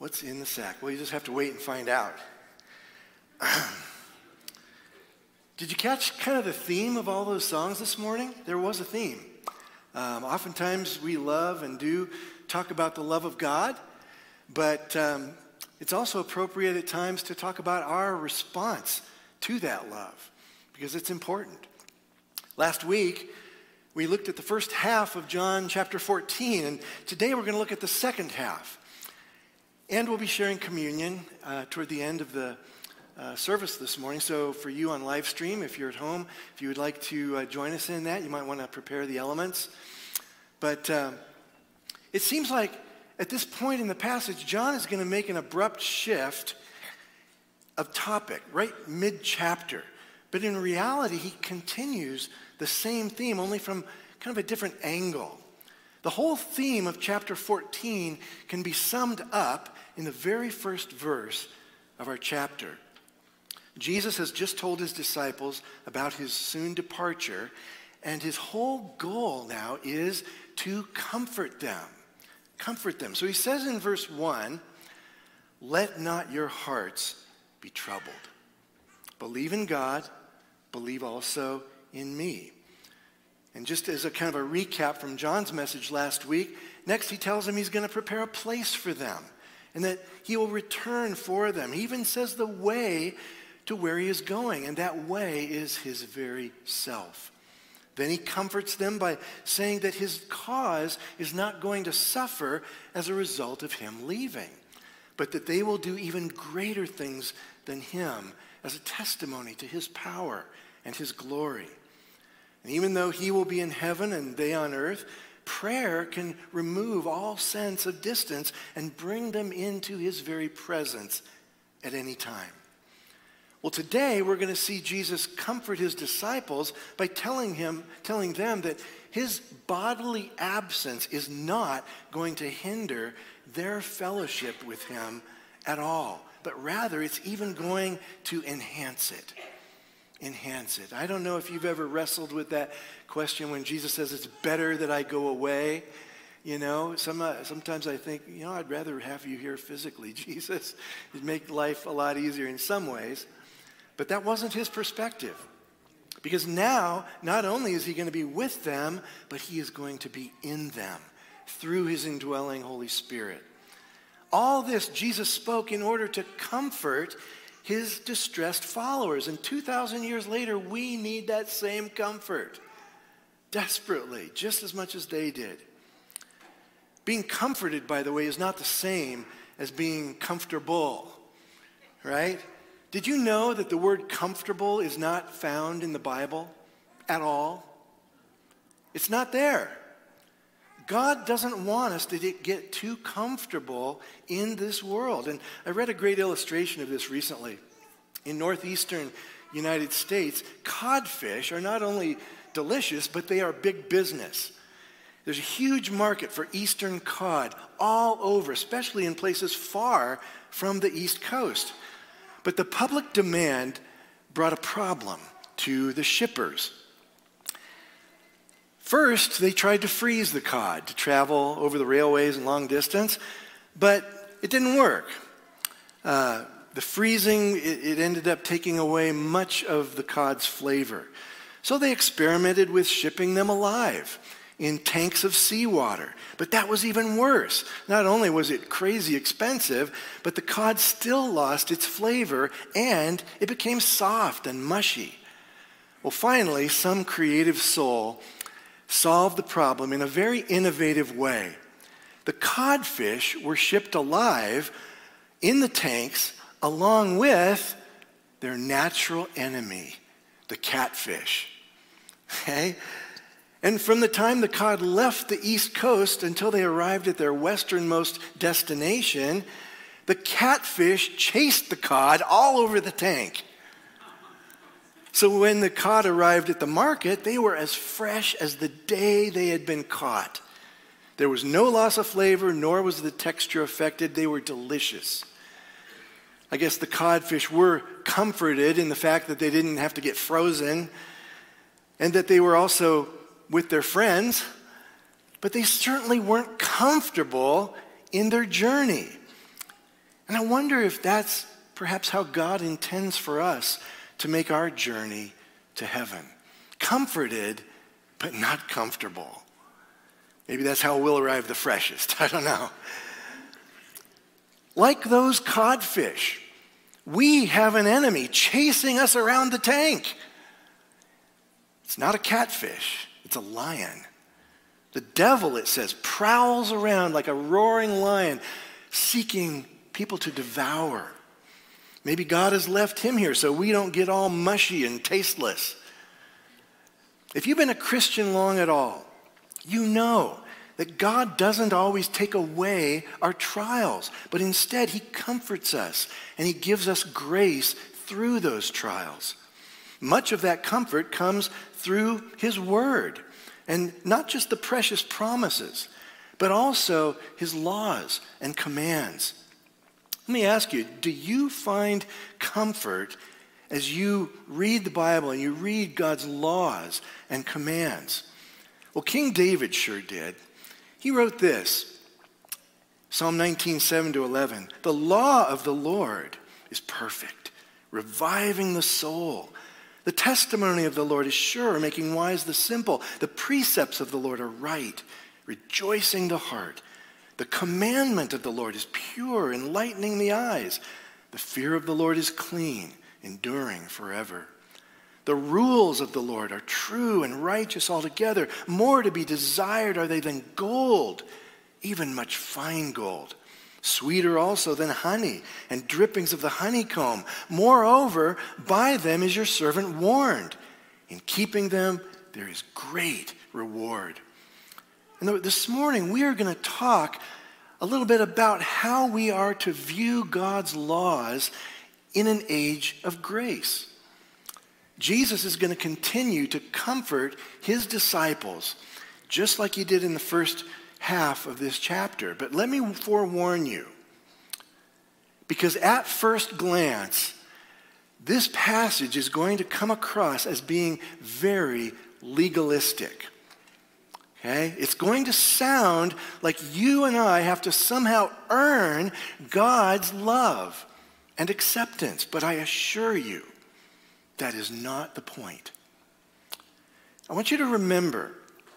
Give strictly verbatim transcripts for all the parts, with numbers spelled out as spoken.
What's in the sack? Well, you just have to wait and find out. Did you catch kind of the theme of all those songs this morning? There was a theme. Um, oftentimes we love and do talk about the love of God, but um, it's also appropriate at times to talk about our response to that love, because it's important. Last week, we looked at the first half of John chapter fourteen, and today we're going to look at the second half. And we'll be sharing communion uh, toward the end of the uh, service this morning. So for you on live stream, if you're at home, if you would like to uh, join us in that, you might want to prepare the elements. But um, it seems like at this point in the passage, John is going to make an abrupt shift of topic, right mid-chapter. But in reality, he continues the same theme, only from kind of a different angle. The whole theme of chapter fourteen can be summed up in the very first verse of our chapter. Jesus has just told his disciples about his soon departure, and his whole goal now is to comfort them. Comfort them. So he says in verse one, "Let not your hearts be troubled. Believe in God, believe also in me." And just as a kind of a recap from John's message last week, next he tells them he's going to prepare a place for them and that he will return for them. He even says the way to where he is going, and that way is his very self. Then he comforts them by saying that his cause is not going to suffer as a result of him leaving, but that they will do even greater things than him as a testimony to his power and his glory. And even though he will be in heaven and they on earth, prayer can remove all sense of distance and bring them into his very presence at any time. Well, today we're going to see Jesus comfort his disciples by telling him, telling them that his bodily absence is not going to hinder their fellowship with him at all, but rather it's even going to enhance it. Enhance it. I don't know if you've ever wrestled with that question when Jesus says it's better that I go away. You know, some, uh, sometimes I think, you know, I'd rather have you here physically, Jesus. It'd make life a lot easier in some ways. But that wasn't his perspective. Because now, not only is he going to be with them, but he is going to be in them through his indwelling Holy Spirit. All this Jesus spoke in order to comfort his distressed followers. And two thousand years later, we need that same comfort desperately, just as much as they did. Being comforted, by the way, is not the same as being comfortable, right? Did you know that the word comfortable is not found in the Bible at all? It's not there. God doesn't want us to get too comfortable in this world. And I read a great illustration of this recently. In northeastern United States, codfish are not only delicious, but they are big business. There's a huge market for eastern cod all over, especially in places far from the East Coast. But the public demand brought a problem to the shippers. First, they tried to freeze the cod to travel over the railways and long distance, but it didn't work. Uh, the freezing, it, it ended up taking away much of the cod's flavor. So they experimented with shipping them alive in tanks of seawater. But that was even worse. Not only was it crazy expensive, but the cod still lost its flavor and it became soft and mushy. Well, finally, some creative soul solved the problem in a very innovative way. The codfish were shipped alive in the tanks along with their natural enemy, the catfish. Okay? And from the time the cod left the East Coast until they arrived at their westernmost destination, the catfish chased the cod all over the tank. So when the cod arrived at the market, they were as fresh as the day they had been caught. There was no loss of flavor, nor was the texture affected. They were delicious. I guess the codfish were comforted in the fact that they didn't have to get frozen and that they were also with their friends, but they certainly weren't comfortable in their journey. And I wonder if that's perhaps how God intends for us to make our journey to heaven. Comforted, but not comfortable. Maybe that's how we'll arrive the freshest. I don't know. Like those codfish, we have an enemy chasing us around the tank. It's not a catfish, it's a lion. The devil, it says, prowls around like a roaring lion, seeking people to devour. Maybe God has left him here so we don't get all mushy and tasteless. If you've been a Christian long at all, you know that God doesn't always take away our trials, but instead he comforts us and he gives us grace through those trials. Much of that comfort comes through his word, and not just the precious promises, but also his laws and commands. Let me ask you, do you find comfort as you read the Bible and you read God's laws and commands? Well, King David sure did. He wrote this, Psalm nineteen, seven to eleven. The law of the Lord is perfect, reviving the soul. The testimony of the Lord is sure, making wise the simple. The precepts of the Lord are right, rejoicing the heart. The commandment of the Lord is pure, enlightening the eyes. The fear of the Lord is clean, enduring forever. The rules of the Lord are true and righteous altogether. More to be desired are they than gold, even much fine gold. Sweeter also than honey and drippings of the honeycomb. Moreover, by them is your servant warned. In keeping them, there is great reward. And this morning, we are going to talk a little bit about how we are to view God's laws in an age of grace. Jesus is going to continue to comfort his disciples, just like he did in the first half of this chapter. But let me forewarn you, because at first glance, this passage is going to come across as being very legalistic. Okay? It's going to sound like you and I have to somehow earn God's love and acceptance. But I assure you, that is not the point. I want you to remember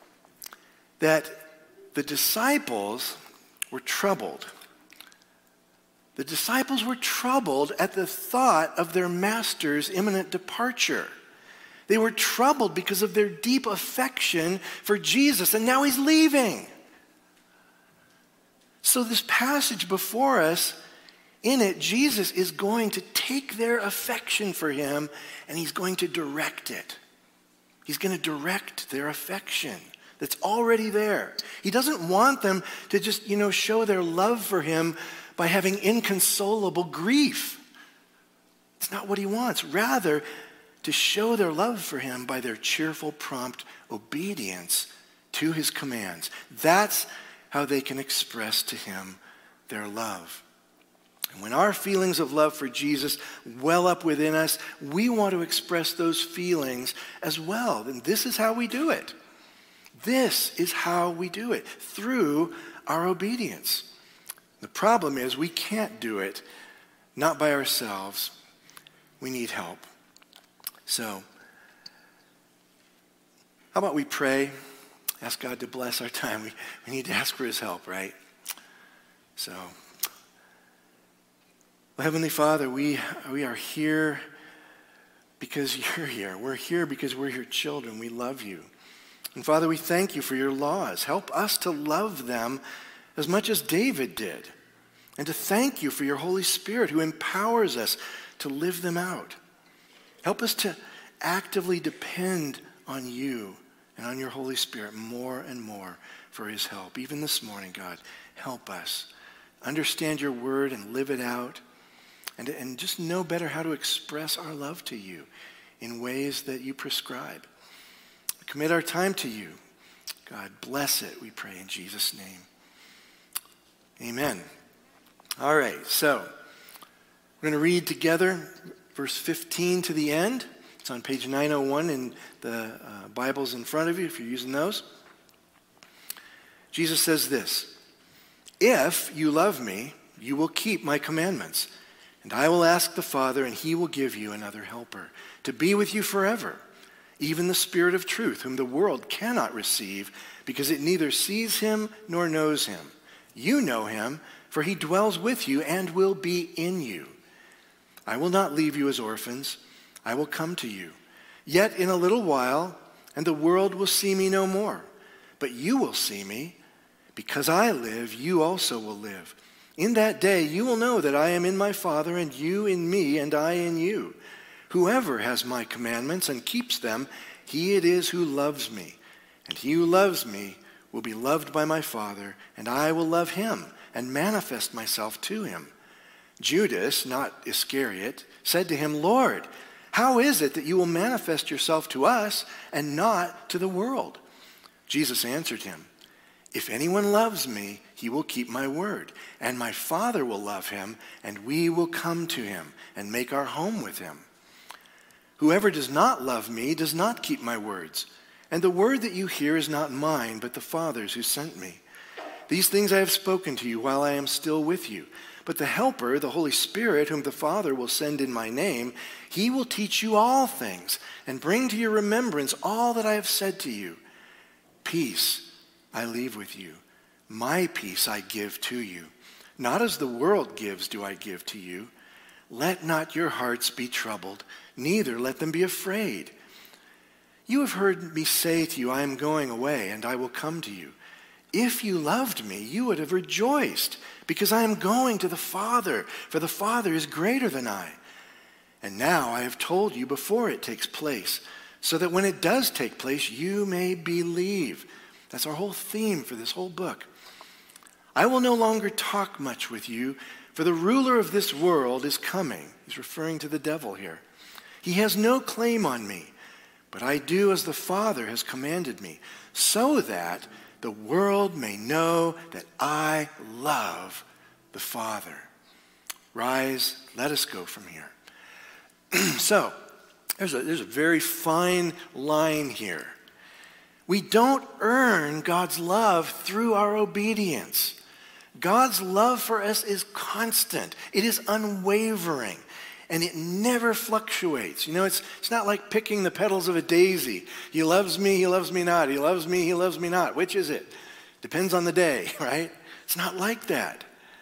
that the disciples were troubled. The disciples were troubled at the thought of their master's imminent departure. They were troubled because of their deep affection for Jesus, and now he's leaving. So this passage before us, in it, Jesus is going to take their affection for him and he's going to direct it. He's going to direct their affection that's already there. He doesn't want them to just, you know, show their love for him by having inconsolable grief. It's not what he wants. Rather, to show their love for him by their cheerful, prompt obedience to his commands. That's how they can express to him their love. And when our feelings of love for Jesus well up within us, we want to express those feelings as well. And this is how we do it. This is how we do it, through our obedience. The problem is we can't do it, not by ourselves. We need help. So, how about we pray, ask God to bless our time. We, we need to ask for his help, right? So, well, Heavenly Father, we, we are here because you're here. We're here because we're your children. We love you. And Father, we thank you for your laws. Help us to love them as much as David did. And to thank you for your Holy Spirit who empowers us to live them out. Help us to actively depend on you and on your Holy Spirit more and more for his help. Even this morning, God, help us understand your word and live it out. And, and just know better how to express our love to you in ways that you prescribe. We commit our time to you. God, bless it, we pray in Jesus' name. Amen. All right, so we're going to read together verse fifteen to the end. It's on page nine oh one in the uh, Bibles in front of you if you're using those. Jesus says this, "If you love me, you will keep my commandments. And I will ask the Father, and he will give you another helper to be with you forever, even the Spirit of truth, whom the world cannot receive, because it neither sees him nor knows him. You know him, for he dwells with you and will be in you. I will not leave you as orphans. I will come to you. Yet in a little while, and the world will see me no more. But you will see me. Because I live, you also will live. In that day you will know that I am in my Father, and you in me, and I in you. Whoever has my commandments and keeps them, he it is who loves me. And he who loves me will be loved by my Father, and I will love him and manifest myself to him. Judas, not Iscariot, said to him, Lord, how is it that you will manifest yourself to us and not to the world? Jesus answered him, if anyone loves me, he will keep my word, and my Father will love him, and we will come to him and make our home with him. Whoever does not love me does not keep my words, and the word that you hear is not mine, but the Father's who sent me. These things I have spoken to you while I am still with you. But the Helper, the Holy Spirit, whom the Father will send in my name, he will teach you all things and bring to your remembrance all that I have said to you. Peace I leave with you. My peace I give to you. Not as the world gives do I give to you. Let not your hearts be troubled, neither let them be afraid. You have heard me say to you, I am going away, and I will come to you. If you loved me, you would have rejoiced, because I am going to the Father, for the Father is greater than I. And now I have told you before it takes place, so that when it does take place, you may believe. That's our whole theme for this whole book. I will no longer talk much with you, for the ruler of this world is coming. He's referring to the devil here. He has no claim on me, but I do as the Father has commanded me, so that the world may know that I love the Father. Rise, let us go from here. So, there's a, there's a very fine line here. We don't earn God's love through our obedience. God's love for us is constant. It is unwavering. And it never fluctuates. You know, it's, it's not like picking the petals of a daisy. He loves me, he loves me not. He loves me, he loves me not. Which is it? Depends on the day, right? It's not like that.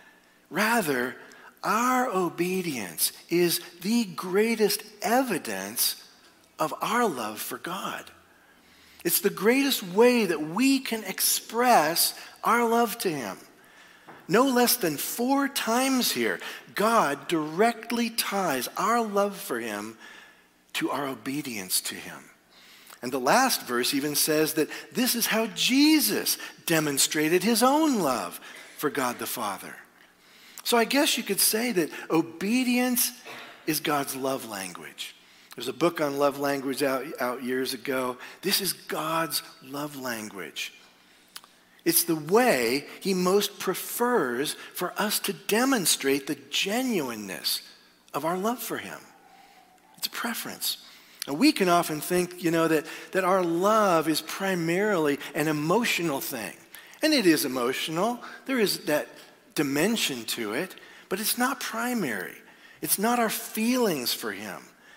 Rather, our obedience is the greatest evidence of our love for God. It's the greatest way that we can express our love to him. No less than four times here, God directly ties our love for him to our obedience to him. And the last verse even says that this is how Jesus demonstrated his own love for God the Father. So I guess you could say that obedience is God's love language. There's a book on love language out, out years ago. This is God's love language. It's the way he most prefers for us to demonstrate the genuineness of our love for him. It's a preference. And we can often think, you know, that, that our love is primarily an emotional thing. And it is emotional. There is that dimension to it. But it's not primary. It's not our feelings for him.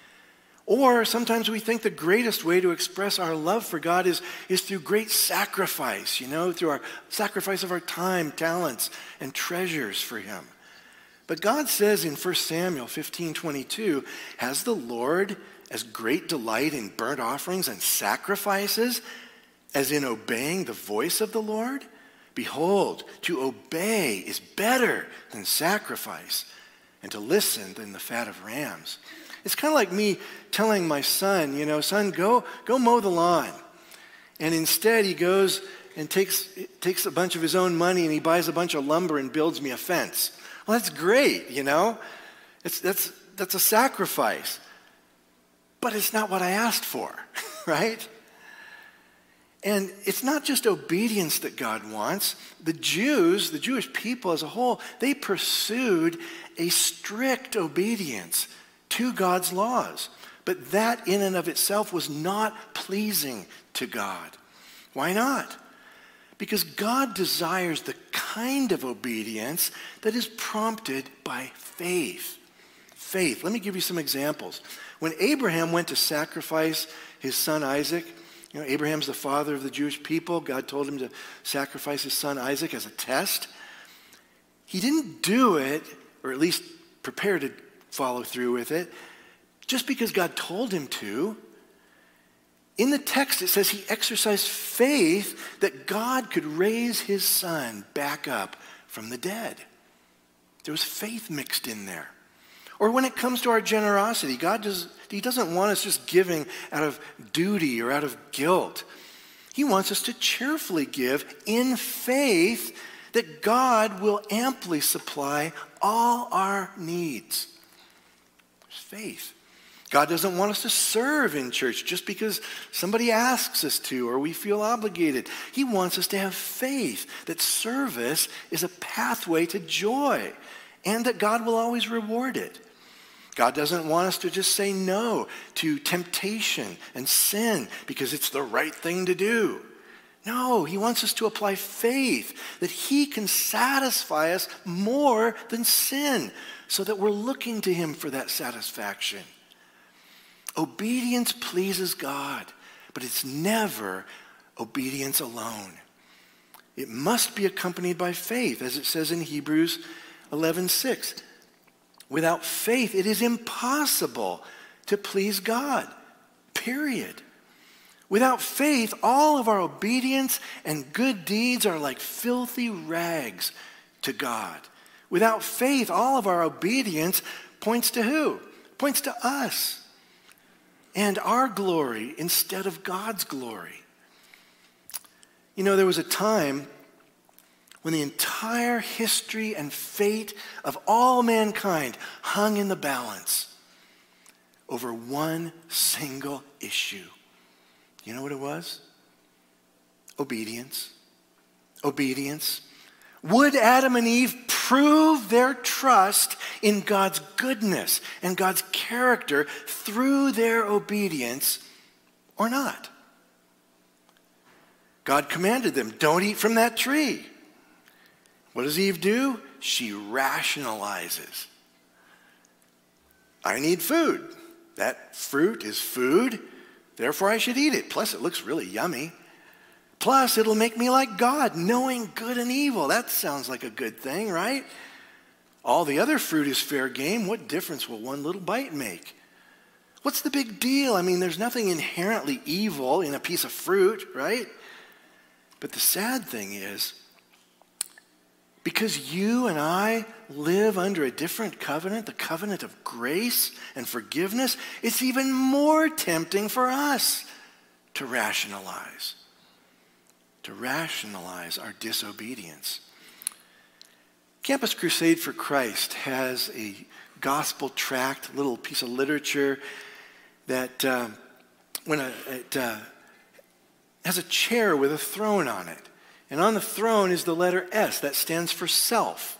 Or sometimes we think the greatest way to express our love for God is, is through great sacrifice, you know, through our sacrifice of our time, talents, and treasures for him. But God says in First Samuel fifteen twenty-two, has the Lord as great delight in burnt offerings and sacrifices as in obeying the voice of the Lord? Behold, to obey is better than sacrifice, and to listen than the fat of rams. It's kind of like me telling my son, you know, son, go go mow the lawn. And instead he goes and takes takes a bunch of his own money and he buys a bunch of lumber and builds me a fence. Well, that's great, you know. It's that's that's a sacrifice. But it's not what I asked for, right? And it's not just obedience that God wants. The Jews, the Jewish people as a whole, they pursued a strict obedience to God's laws. But that in and of itself was not pleasing to God. Why not? Because God desires the kind of obedience that is prompted by faith. Faith. Let me give you some examples. When Abraham went to sacrifice his son Isaac, you know, Abraham's the father of the Jewish people. God told him to sacrifice his son Isaac as a test. He didn't do it, or at least prepare to follow through with it, just because God told him to. In the text, it says he exercised faith that God could raise his son back up from the dead. There was faith mixed in there. Or when it comes to our generosity, God does, he doesn't want us just giving out of duty or out of guilt. He wants us to cheerfully give in faith that God will amply supply all our needs. There's faith. God doesn't want us to serve in church just because somebody asks us to or we feel obligated. He wants us to have faith that service is a pathway to joy and that God will always reward it. God doesn't want us to just say no to temptation and sin because it's the right thing to do. No, he wants us to apply faith that he can satisfy us more than sin so that we're looking to him for that satisfaction. Obedience pleases God, but it's never obedience alone. It must be accompanied by faith, as it says in Hebrews eleven six. Without faith, it is impossible to please God, period. Without faith, all of our obedience and good deeds are like filthy rags to God. Without faith, all of our obedience points to who? Points to us and our glory instead of God's glory. You know, there was a time when the entire history and fate of all mankind hung in the balance over one single issue. You know what it was? Obedience. Obedience. Would Adam and Eve prove their trust in God's goodness and God's character through their obedience or not? God commanded them, don't eat from that tree. What does Eve do? She rationalizes. I need food. That fruit is food, therefore I should eat it. Plus, it looks really yummy. Plus, it'll make me like God, knowing good and evil. That sounds like a good thing, right? All the other fruit is fair game. What difference will one little bite make? What's the big deal? I mean, there's nothing inherently evil in a piece of fruit, right? But the sad thing is, because you and I live under a different covenant, the covenant of grace and forgiveness, it's even more tempting for us to rationalize, to rationalize our disobedience. Campus Crusade for Christ has a gospel tract, little piece of literature that uh, when a, it uh, has a chair with a throne on it. And on the throne is the letter S, that stands for self.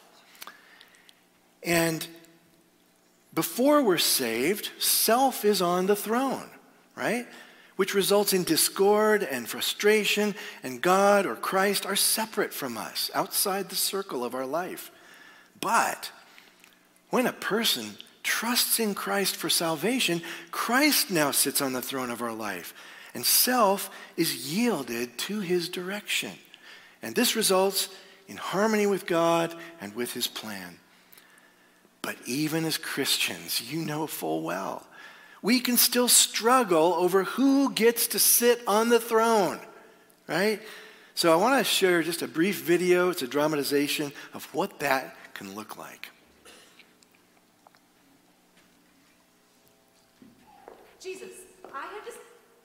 And before we're saved, self is on the throne, right? Which results in discord and frustration, and God or Christ are separate from us, outside the circle of our life. But when a person trusts in Christ for salvation, Christ now sits on the throne of our life, and self is yielded to his direction. And this results in harmony with God and with his plan. But even as Christians, you know full well, we can still struggle over who gets to sit on the throne, right? So I want to share just a brief video. It's a dramatization of what that can look like. Jesus, I have just...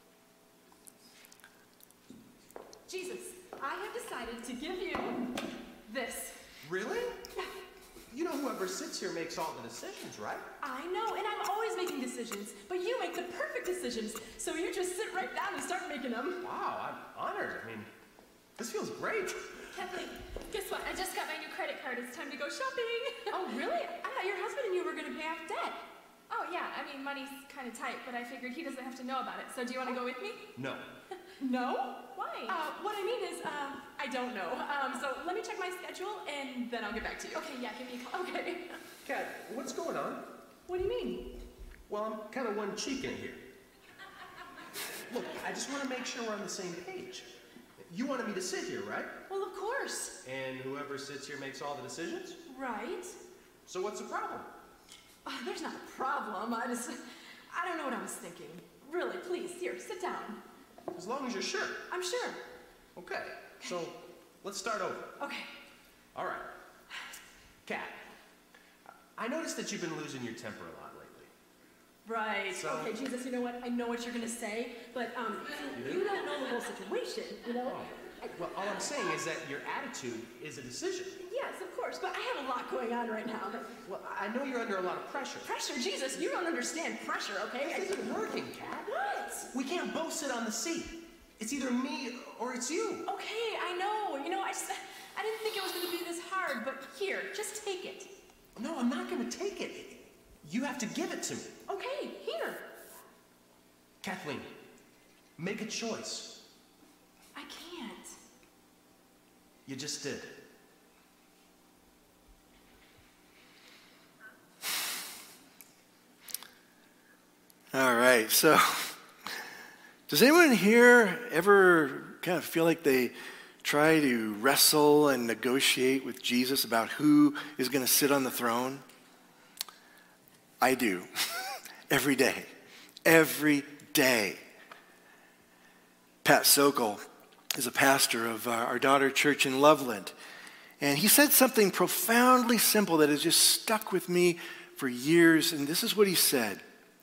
Jesus. I have decided to give you this. Really? You know whoever sits here makes all the decisions, right? I know, and I'm always making decisions, but you make the perfect decisions. So you just sit right down and start making them. Wow, I'm honored. I mean, this feels great. Kathleen, guess what? I just got my new credit card. It's time to go shopping. Oh, really? I thought your husband and you were going to pay off debt. Oh, yeah. I mean, money's kind of tight, but I figured he doesn't have to know about it. So do you want to go with me? No. No? Why? Why? Uh, what I mean is, um, I don't know. Um, so let me check my schedule and then I'll get back to you. Okay, yeah, give me a call. Okay. Kat, what's going on? What do you mean? Well, I'm kind of one cheek in here. Look, I just want to make sure we're on the same page. You wanted me to sit here, right? Well, of course. And whoever sits here makes all the decisions? Right. So what's the problem? Uh, there's not a problem. I just, I don't know what I was thinking. Really, please, here, sit down. As long as you're sure. I'm sure. Okay, so let's start over. Okay. All right. Kat, I noticed that you've been losing your temper a lot lately. Right. So- Okay, Jesus, you know what? I know what you're going to say, but um, You you, do? don't know the whole situation, you know? Oh. Well, all I'm saying is that your attitude is a decision. Yes, of course, but I have a lot going on right now. Well, I know you're under a lot of pressure. Pressure, Jesus, you don't understand pressure, okay? This isn't working, Kat. What? We can't both sit on the seat. It's either me or it's you. Okay, I know. You know, I just, I didn't think it was going to be this hard, but here, just take it. No, I'm not going to take it. You have to give it to me. Okay, here. Kathleen, make a choice. I can't. You just did. All right, so does anyone here ever kind of feel like they try to wrestle and negotiate with Jesus about who is going to sit on the throne? I do. Every day. Every day. Pat Sokol is a pastor of uh, our daughter church in Loveland. And he said something profoundly simple that has just stuck with me for years. And this is what he said.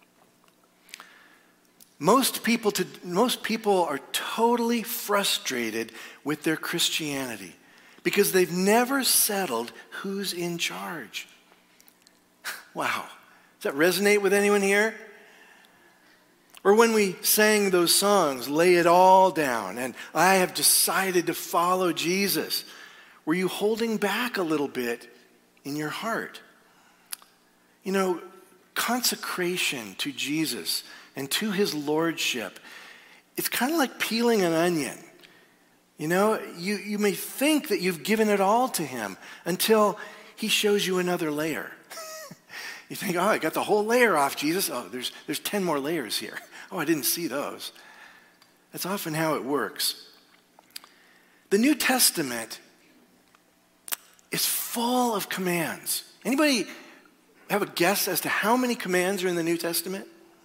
Most people, to, most people are totally frustrated with their Christianity because they've never settled who's in charge. Wow. Does that resonate with anyone here? Or when we sang those songs, Lay It All Down, and I have decided to follow Jesus, were you holding back a little bit in your heart? You know, consecration to Jesus and to his lordship, it's kind of like peeling an onion. You know, you, you may think that you've given it all to him until he shows you another layer. You think, oh, I got the whole layer off, Jesus. Oh, there's, there's ten more layers here. Oh, I didn't see those. That's often how it works. The New Testament is full of commands. Anybody have a guess as to how many commands are in the New Testament?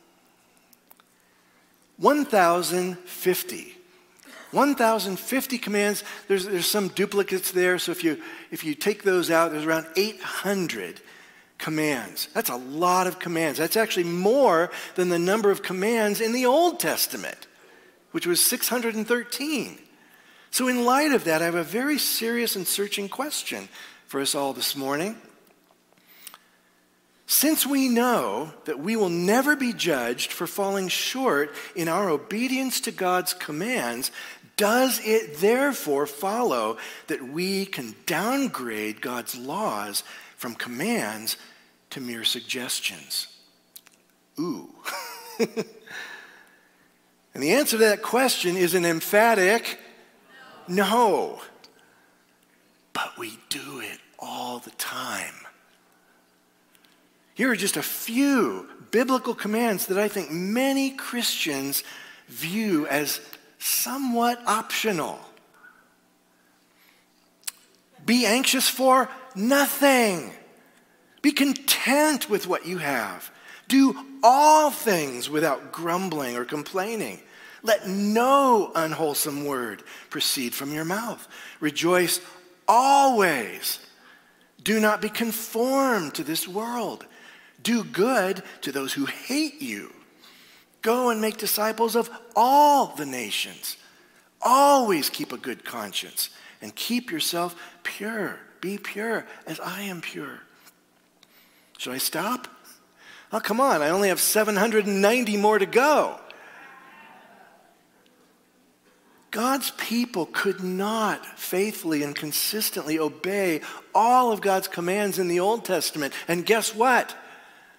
one thousand fifty. one thousand fifty commands. There's, there's some duplicates there, so if you, if you take those out, there's around eight hundred commands. That's a lot of commands. That's actually more than the number of commands in the Old Testament, which was six hundred thirteen. So in light of that, I have a very serious and searching question for us all this morning. Since we know that we will never be judged for falling short in our obedience to God's commands, does it therefore follow that we can downgrade God's laws from commands to mere suggestions? Ooh. And the answer to that question is an emphatic no. no. But we do it all the time. Here are just a few biblical commands that I think many Christians view as somewhat optional. Be anxious for nothing. Be content with what you have. Do all things without grumbling or complaining. Let no unwholesome word proceed from your mouth. Rejoice always. Do not be conformed to this world. Do good to those who hate you. Go and make disciples of all the nations. Always keep a good conscience and keep yourself pure. Be pure as I am pure. Should I stop? Oh, come on. I only have seven hundred ninety more to go. God's people could not faithfully and consistently obey all of God's commands in the Old Testament. And guess what?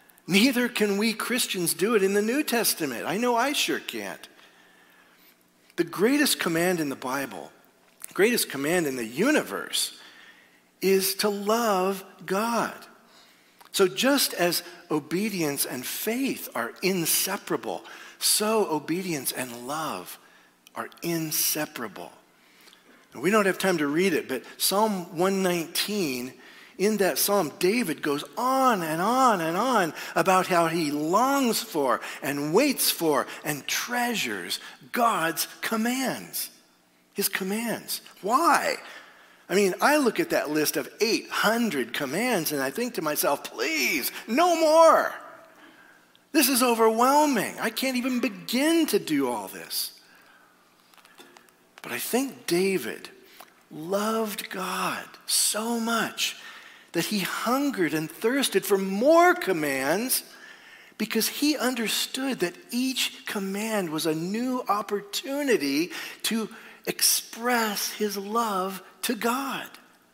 Neither can we Christians do it in the New Testament. I know I sure can't. The greatest command in the Bible, greatest command in the universe, is to love God. So just as obedience and faith are inseparable, so obedience and love are inseparable. And we don't have time to read it, but Psalm one nineteen, in that psalm, David goes on and on and on about how he longs for and waits for and treasures God's commands, his commands. Why? I mean, I look at that list of eight hundred commands and I think to myself, please, no more. This is overwhelming. I can't even begin to do all this. But I think David loved God so much that he hungered and thirsted for more commands because he understood that each command was a new opportunity to express his love to God.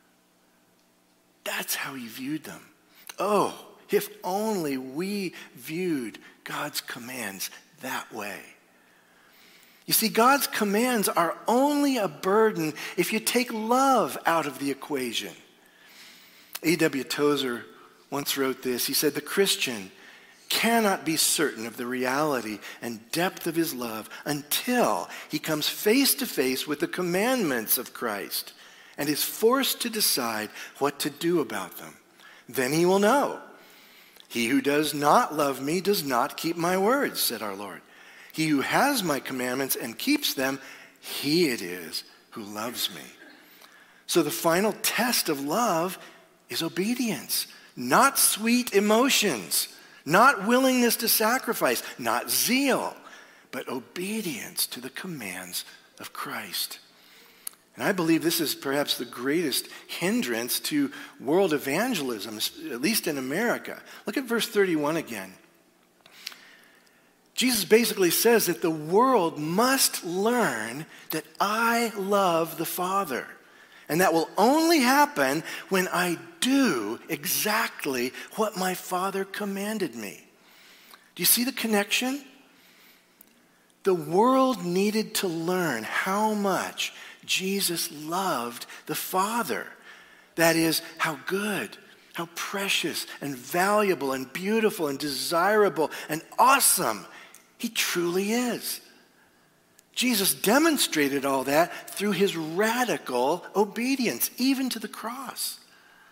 That's how he viewed them. Oh, if only we viewed God's commands that way. You see, God's commands are only a burden if you take love out of the equation. A W Tozer once wrote this. He said, the Christian cannot be certain of the reality and depth of his love until he comes face to face with the commandments of Christ and is forced to decide what to do about them. Then he will know. He who does not love me does not keep my words, said our Lord. He who has my commandments and keeps them, he it is who loves me. So the final test of love is obedience, not sweet emotions, not willingness to sacrifice, not zeal, but obedience to the commands of Christ. And I believe this is perhaps the greatest hindrance to world evangelism, at least in America. Look at verse thirty-one again. Jesus basically says that the world must learn that I love the Father. And that will only happen when I do exactly what my Father commanded me. Do you see the connection? The world needed to learn how much Jesus loved the Father. That is, how good, how precious and valuable and beautiful and desirable and awesome he truly is. Jesus demonstrated all that through his radical obedience, even to the cross.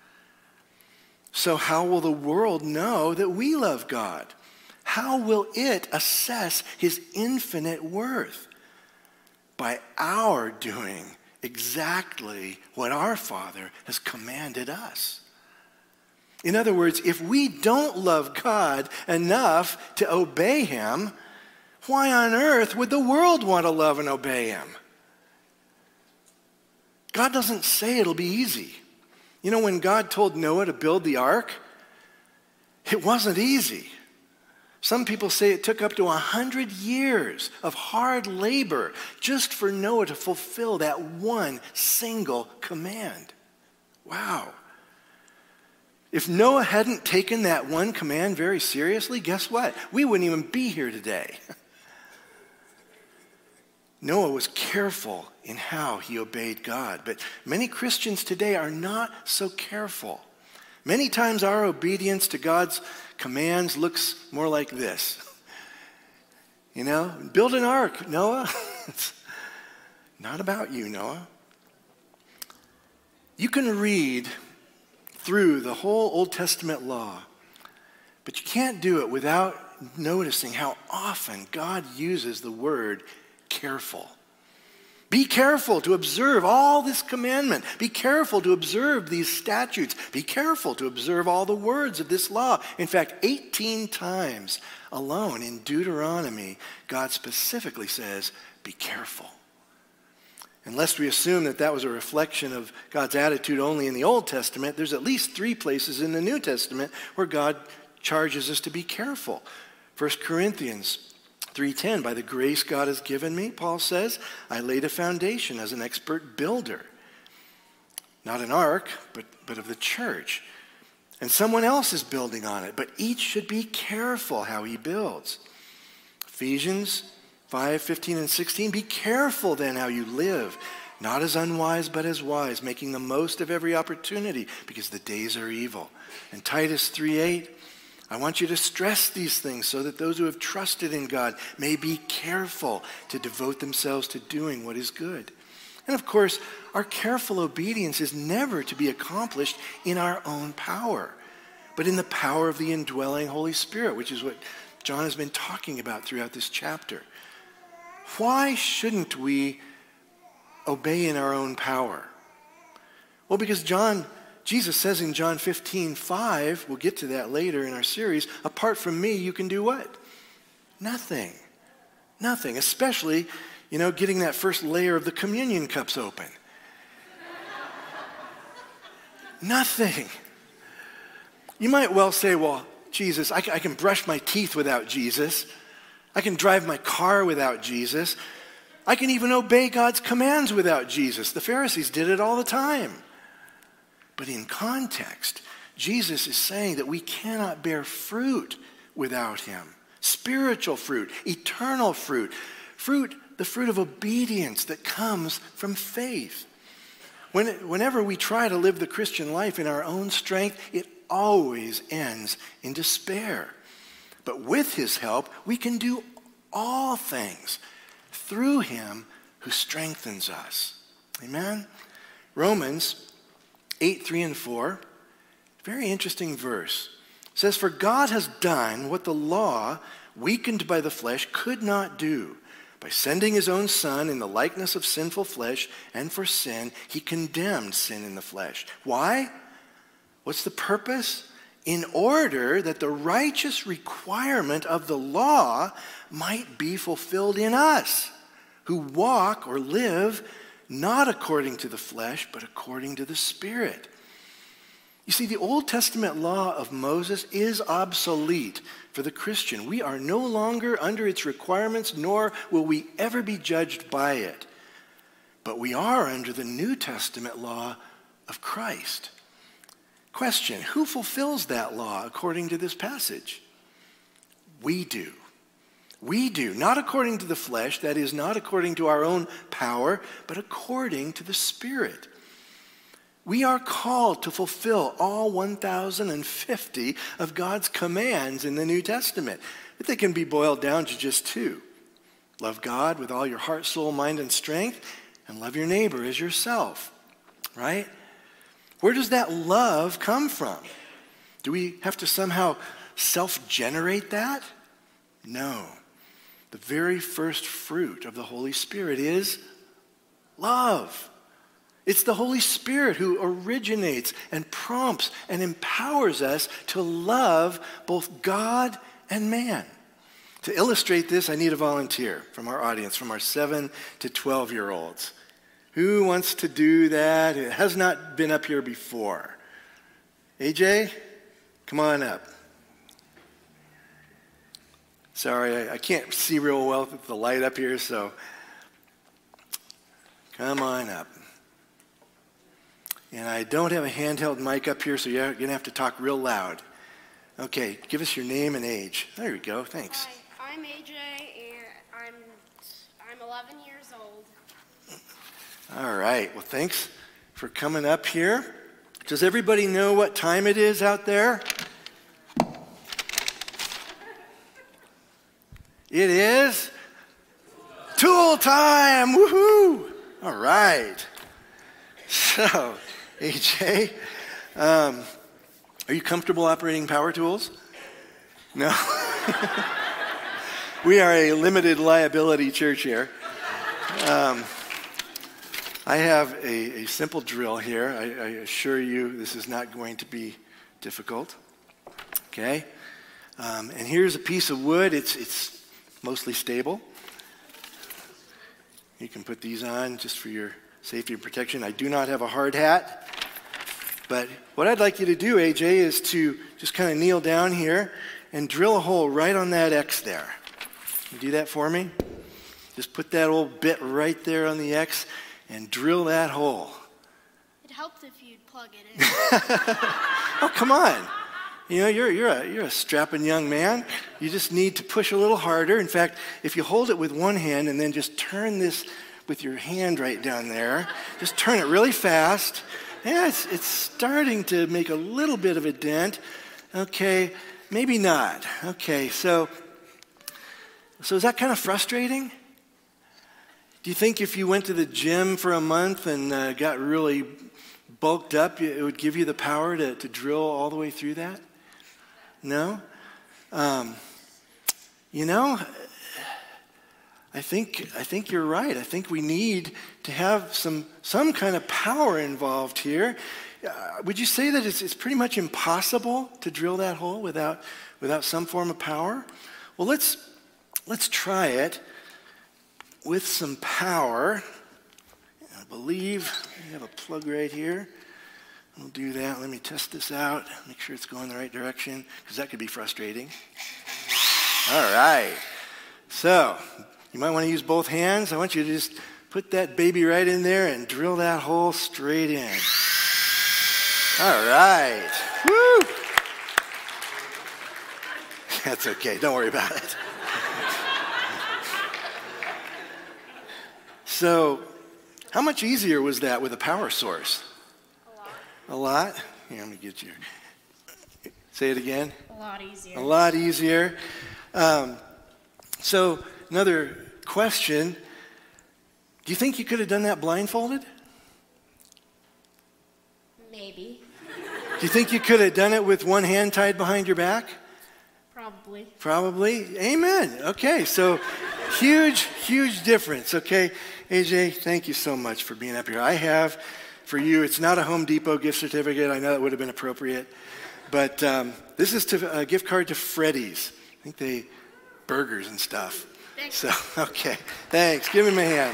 So how will the world know that we love God? How will it assess his infinite worth? By our doing exactly what our Father has commanded us. In other words, if we don't love God enough to obey him, why on earth would the world want to love and obey him? God doesn't say it'll be easy. You know, when God told Noah to build the ark, it wasn't easy. Some people say it took up to a hundred years of hard labor just for Noah to fulfill that one single command. Wow. If Noah hadn't taken that one command very seriously, guess what? We wouldn't even be here today. Noah was careful in how he obeyed God, but many Christians today are not so careful. Many times our obedience to God's commands looks more like this. You know, build an ark, Noah. It's not about you, Noah. You can read through the whole Old Testament law, but you can't do it without noticing how often God uses the word careful. Be careful to observe all this commandment. Be careful to observe these statutes. Be careful to observe all the words of this law. In fact, eighteen times alone in Deuteronomy, God specifically says, be careful. Unless we assume that that was a reflection of God's attitude only in the Old Testament, there's at least three places in the New Testament where God charges us to be careful. First Corinthians three ten, by the grace God has given me, Paul says, I laid a foundation as an expert builder. Not an ark, but, but of the church. And someone else is building on it, but each should be careful how he builds. Ephesians five, fifteen, and sixteen, be careful then how you live, not as unwise but as wise, making the most of every opportunity because the days are evil. And Titus three eight, I want you to stress these things so that those who have trusted in God may be careful to devote themselves to doing what is good. And of course, our careful obedience is never to be accomplished in our own power, but in the power of the indwelling Holy Spirit, which is what John has been talking about throughout this chapter. Why shouldn't we obey in our own power? Well, because John, Jesus says in John fifteen five, we'll get to that later in our series, apart from me, you can do what? Nothing. Nothing, especially, you know, getting that first layer of the communion cups open. Nothing. You might well say, well, Jesus, I, I can brush my teeth without Jesus. I can drive my car without Jesus. I can even obey God's commands without Jesus. The Pharisees did it all the time. But in context, Jesus is saying that we cannot bear fruit without him. Spiritual fruit, eternal fruit, fruit, the fruit of obedience that comes from faith. When, whenever we try to live the Christian life in our own strength, it always ends in despair. But with his help, we can do all things through him who strengthens us. Amen? Romans eight, three and four, very interesting verse. It says, for God has done what the law, weakened by the flesh, could not do. By sending his own Son in the likeness of sinful flesh, and for sin, he condemned sin in the flesh. Why? What's the purpose? In order that the righteous requirement of the law might be fulfilled in us, who walk or live not according to the flesh, but according to the Spirit. You see, the Old Testament law of Moses is obsolete for the Christian. We are no longer under its requirements, nor will we ever be judged by it. But we are under the New Testament law of Christ. Question, who fulfills that law according to this passage? We do. We do, not according to the flesh, that is, not according to our own power, but according to the Spirit. We are called to fulfill all one thousand fifty of God's commands in the New Testament. But they can be boiled down to just two. Love God with all your heart, soul, mind, and strength, and love your neighbor as yourself, right? Where does that love come from? Do we have to somehow self-generate that? No. The very first fruit of the Holy Spirit is love. It's the Holy Spirit who originates and prompts and empowers us to love both God and man. To illustrate this, I need a volunteer from our audience, from our seven to twelve-year-olds. Who wants to do that? It has not been up here before. A J, come on up. Sorry, I, I can't see real well with the light up here, so come on up. And I don't have a handheld mic up here, so you're going to have to talk real loud. Okay, give us your name and age. There we go, thanks. Hi, I'm A J, and I'm, I'm eleven years old. All right, well, thanks for coming up here. Does everybody know what time it is out there? It is tool time, woohoo! All right. So, A J, um, are you comfortable operating power tools? No? We are a limited liability church here. Um, I have a, a simple drill here. I, I assure you this is not going to be difficult. Okay? Um, and here's a piece of wood. It's, it's mostly stable. You can put these on just for your safety and protection. I do not have a hard hat. But what I'd like you to do, A J, is to just kind of kneel down here and drill a hole right on that X there. Can you do that for me? Just put that old bit right there on the X and drill that hole. It helps if you'd plug it in. Oh, come on. You know, you're, you're, a, you're a strapping young man. You just need to push a little harder. In fact, if you hold it with one hand and then just turn this with your hand right down there, just turn it really fast. Yeah, it's, it's starting to make a little bit of a dent. Okay, maybe not. Okay, so, so is that kind of frustrating? Do you think if you went to the gym for a month and uh, got really bulked up, it would give you the power to, to drill all the way through that? No? Um, you know, I think I think you're right. I think we need to have some some kind of power involved here. Uh, would you say that it's, it's pretty much impossible to drill that hole without without some form of power? Well, let's let's try it with some power. I believe we have a plug right here. We'll do that. Let me test this out. Make sure it's going the right direction, because that could be frustrating. All right. So, you might want to use both hands. I want you to just put that baby right in there and drill that hole straight in. All right. Woo! That's okay. Don't worry about it. So, how much easier was that with a power source? A lot? Here, let me get you. Say it again. A lot easier. A lot easier. Um, so, another question. Do you think you could have done that blindfolded? Maybe. Do you think you could have done it with one hand tied behind your back? Probably. Probably. Amen. Okay, so huge, huge difference. Okay, A J, thank you so much for being up here. I have... For you, it's not a Home Depot gift certificate. I know that would have been appropriate. But um, this is to, a gift card to Freddy's. I think they, burgers and stuff. Thanks. So, okay. Thanks. Give him a hand.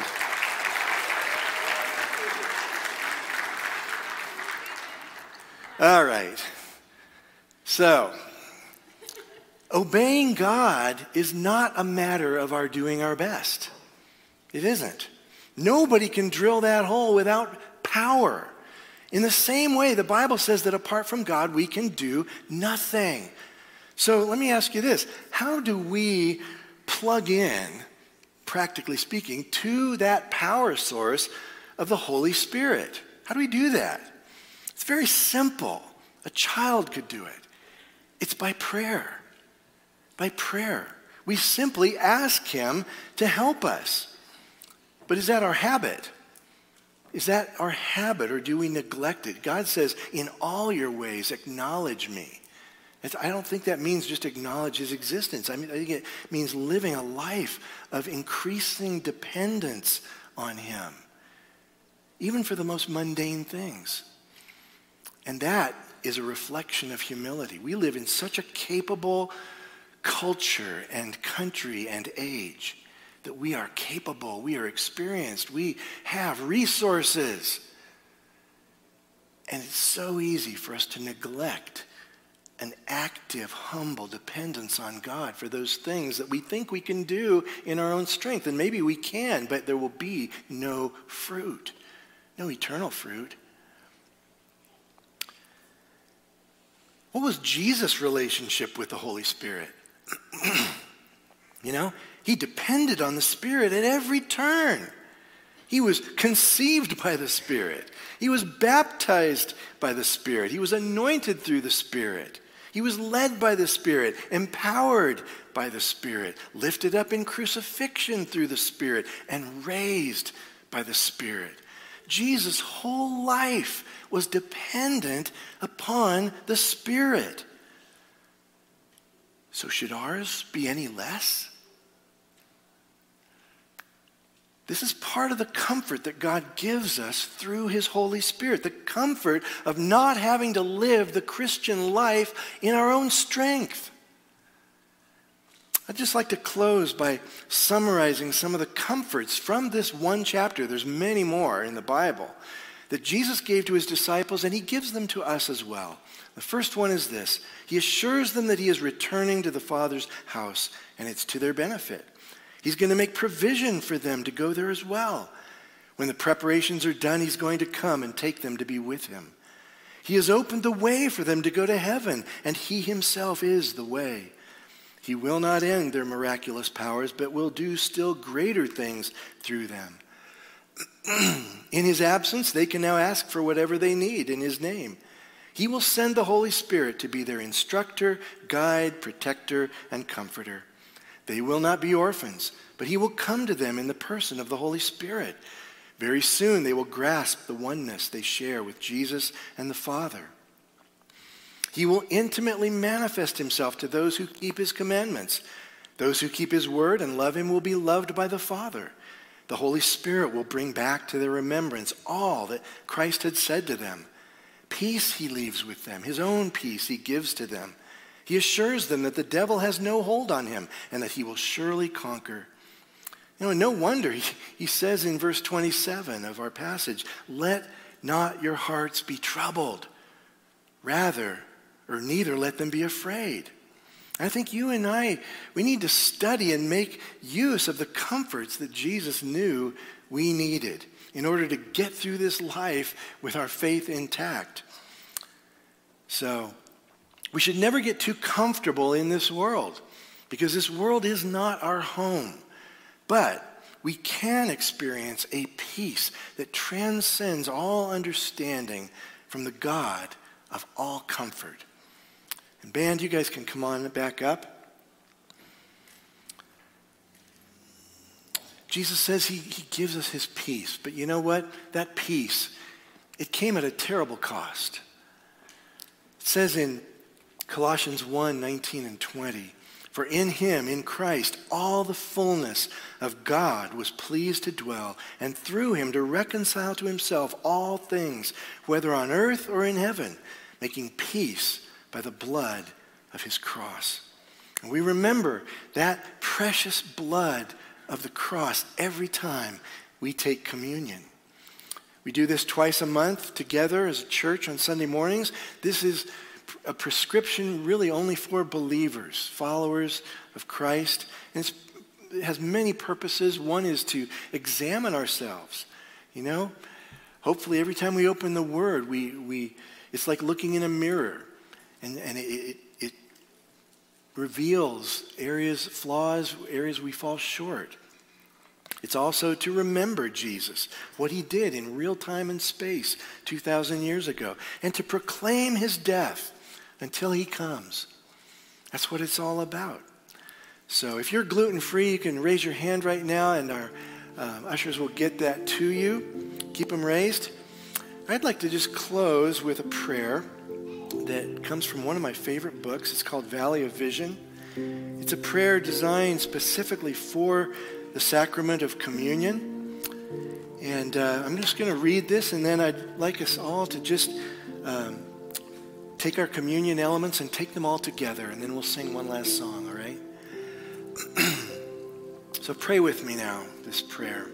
All right. So, obeying God is not a matter of our doing our best. It isn't. Nobody can drill that hole without power. In the same way, the Bible says that apart from God, we can do nothing. So let me ask you this. How do we plug in, practically speaking, to that power source of the Holy Spirit? How do we do that? It's very simple. A child could do it. It's by prayer. By prayer. We simply ask Him to help us. But is that our habit? Is that our habit, or do we neglect it? God says, in all your ways, acknowledge me. It's, I don't think that means just acknowledge His existence. I mean, I think it means living a life of increasing dependence on Him, even for the most mundane things. And that is a reflection of humility. We live in such a capable culture and country and age that we are capable, we are experienced, we have resources. And it's so easy for us to neglect an active, humble dependence on God for those things that we think we can do in our own strength. And maybe we can, but there will be no fruit, no eternal fruit. What was Jesus' relationship with the Holy Spirit? You know, He depended on the Spirit at every turn. He was conceived by the Spirit. He was baptized by the Spirit. He was anointed through the Spirit. He was led by the Spirit, empowered by the Spirit, lifted up in crucifixion through the Spirit, and raised by the Spirit. Jesus' whole life was dependent upon the Spirit. So should ours be any less? This is part of the comfort that God gives us through His Holy Spirit, the comfort of not having to live the Christian life in our own strength. I'd just like to close by summarizing some of the comforts from this one chapter. There's many more in the Bible that Jesus gave to His disciples, and He gives them to us as well. The first one is this. He assures them that He is returning to the Father's house, and it's to their benefit. He's going to make provision for them to go there as well. When the preparations are done, He's going to come and take them to be with Him. He has opened the way for them to go to heaven, and he himself is the way. He will not end their miraculous powers, but will do still greater things through them. In his absence, they can now ask for whatever they need in his name. He will send the Holy Spirit to be their instructor, guide, protector, and comforter. They will not be orphans, but he will come to them in the person of the Holy Spirit. Very soon they will grasp the oneness they share with Jesus and the Father. He will intimately manifest himself to those who keep his commandments. Those who keep his word and love him will be loved by the Father. The Holy Spirit will bring back to their remembrance all that Christ had said to them. Peace he leaves with them. His own peace he gives to them. He assures them that the devil has no hold on him and that he will surely conquer. You know, no wonder he, he says in verse twenty-seven of our passage, let not your hearts be troubled. Rather, or neither let them be afraid. I think you and I, we need to study and make use of the comforts that Jesus knew we needed in order to get through this life with our faith intact. So, we should never get too comfortable in this world because this world is not our home. But we can experience a peace that transcends all understanding from the God of all comfort. And band, you guys can come on back up. Jesus says he, he gives us his peace. But you know what? That peace, it came at a terrible cost. It says in Colossians one, nineteen and twenty, for in him, in Christ, all the fullness of God was pleased to dwell, and through him to reconcile to himself all things, whether on earth or in heaven, making peace by the blood of his cross. And we remember that precious blood of the cross every time we take communion. We do this twice a month together as a church on Sunday mornings. This is a prescription really only for believers, followers of Christ. And it's, it has many purposes. One is to examine ourselves. You know, hopefully every time we open the Word, we we it's like looking in a mirror. And, and it, it, it reveals areas, flaws, areas we fall short. It's also to remember Jesus, what he did in real time and space two thousand years ago, and to proclaim his death until he comes. That's what it's all about. So if you're gluten-free, you can raise your hand right now, and our um, ushers will get that to you. Keep them raised. I'd like to just close with a prayer that comes from one of my favorite books. It's called Valley of Vision. It's a prayer designed specifically for the sacrament of communion. And uh, I'm just going to read this, and then I'd like us all to just um, take our communion elements and take them all together, and then we'll sing one last song, all right? So pray with me now, this prayer.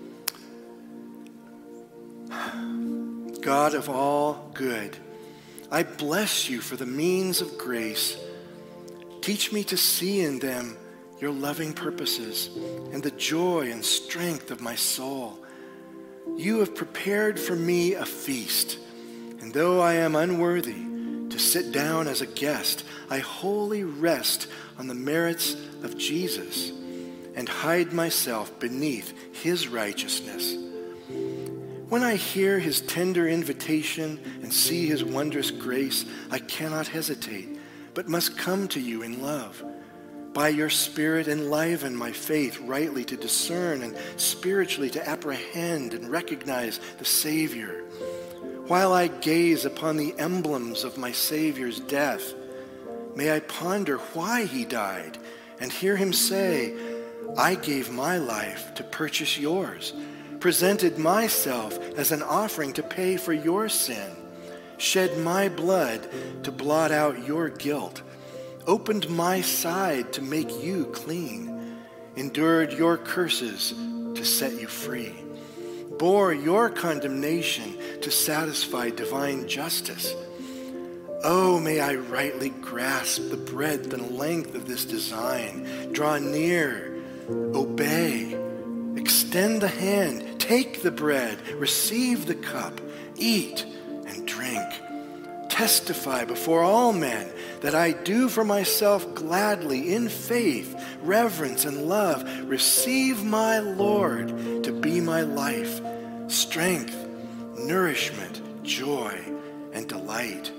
God of all good, I bless you for the means of grace. Teach me to see in them your loving purposes and the joy and strength of my soul. You have prepared for me a feast, and though I am unworthy to sit down as a guest, I wholly rest on the merits of Jesus and hide myself beneath his righteousness. When I hear his tender invitation and see his wondrous grace, I cannot hesitate, but must come to you in love. By your Spirit, enliven my faith rightly to discern and spiritually to apprehend and recognize the Savior. While I gaze upon the emblems of my Savior's death, may I ponder why he died and hear him say, I gave my life to purchase yours, presented myself as an offering to pay for your sin, shed my blood to blot out your guilt, opened my side to make you clean, endured your curses to set you free, bore your condemnation to satisfy divine justice. Oh, may I rightly grasp the breadth and length of this design, draw near, obey, extend the hand, take the bread, receive the cup, eat and drink. testify before all men that I do for myself gladly, in faith, reverence, and love, receive my Lord to be my life, strength, nourishment, joy, and delight.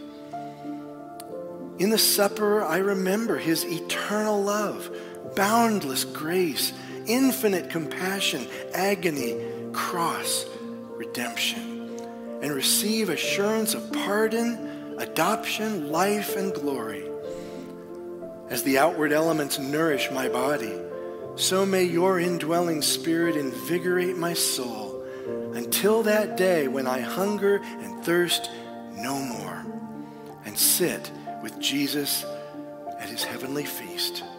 In the supper, I remember his eternal love, boundless grace, infinite compassion, agony, cross, redemption, and receive assurance of pardon, adoption, life, and glory. As the outward elements nourish my body, so may your indwelling spirit invigorate my soul until that day when I hunger and thirst no more and sit with Jesus at his heavenly feast.